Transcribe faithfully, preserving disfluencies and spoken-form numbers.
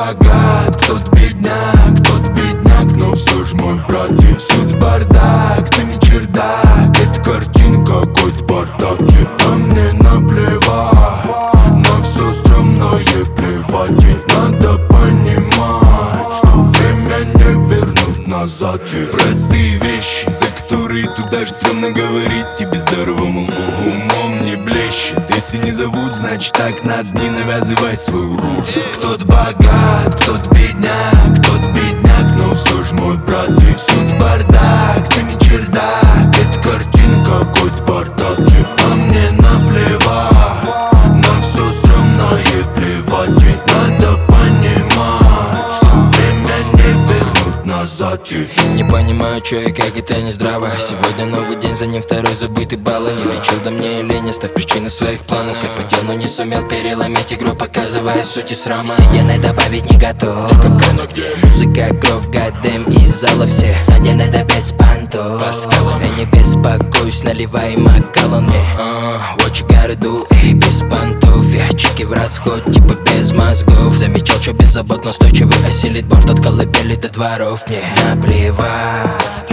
богат, кто-то бедняк, кто-то бедняк, но все ж мой брат. И всюду бардак, ты не чердак, это картинка какой-то бардак. А мне наплевать, на все стрёмное плевать. Ведь надо понимать, что время не вернуть назад. И простые вещи, за которые тут даже стрёмно говорить. Тебе здоровому лбу умом не блещет. Если не зовут, значит так надо, не навязывай свою роль. Кто-то богат, кто-то бедняк, кто-то бедняк, но все ж мой брат. И всюду бардак, ты не чердак, это картинка какой-то бардак. А мне наплевать, на все стрёмное плевать. Ведь надо понимать, что время не вернуть назад. Не понимаю, чё и как это не здраво. Сегодня новый день, за ним второй забытый балл. Не вечер, да мне или не став причиной своих планов. Как по делу не сумел переломить игру, показывая сути срама. Вседенной добавить не готов. Музыка, кровь, гадем из зала всех. Саден это без понтов. Я не беспокоюсь, наливай макалон мне. uh, What you gotta do, эй, без понтов. Я чеки в расход, типа без мозгов. Замечал, что беззаботно устойчивый осилит борт от колыбели до дворов. Мне наплевать